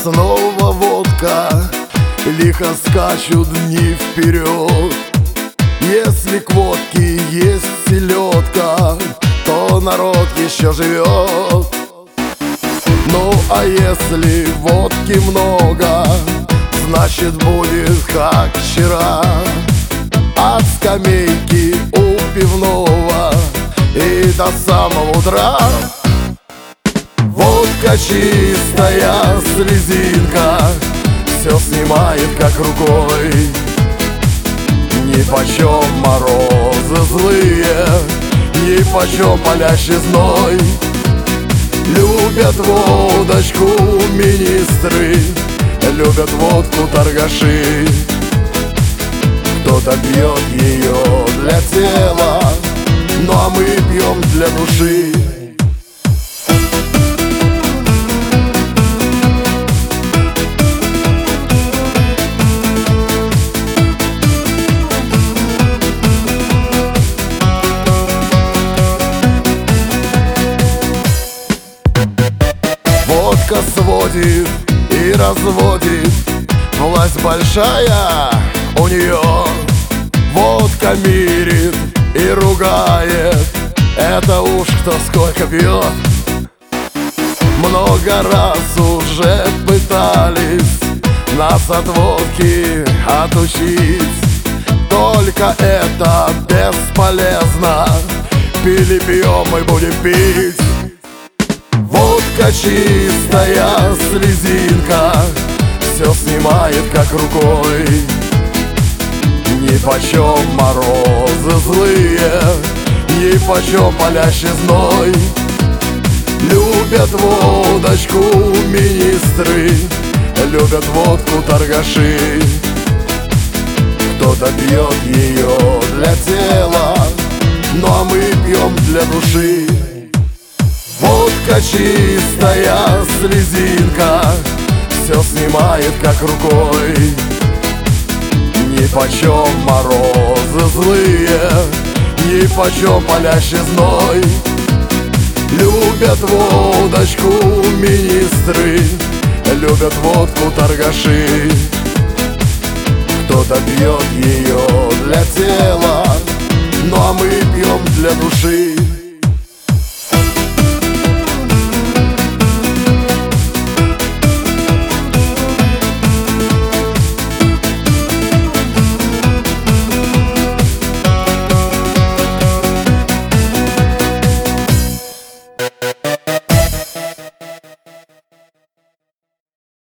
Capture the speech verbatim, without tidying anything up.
снова водка, лихо скачут дни вперед. Если к водке есть селедка, то народ еще живет. Ну а если водки много, значит будет как вчера. От скамейки у пивного и до самого утра. Водка чистая слезинка, все снимает как рукой. Нипочем морозы злые, нипочем палящий зной. Любят водочку министры, любят водку торгаши. Кто-то пьет ее для тела, ну а мы пьем для души. Водка сводит и разводит, власть большая у нее. Водка мирит и ругает, это уж кто сколько пьет. Много раз уже пытались нас от водки отучить, только это бесполезно. Пили, пьем и будем пить. Водка чистая слезинка, все снимает как рукой. Нипочем морозы злые, нипочем палящий зной. Любят водочку министры, любят водку торгаши. Кто-то пьет ее для тела, ну а мы пьем для души. Водка чистая слезинка, все снимает как рукой. Нипочем морозы злые, нипочем палящий зной. Любят водочку министры, любят водку торгаши. Кто-то пьет ее для тела, ну а мы пьем для души.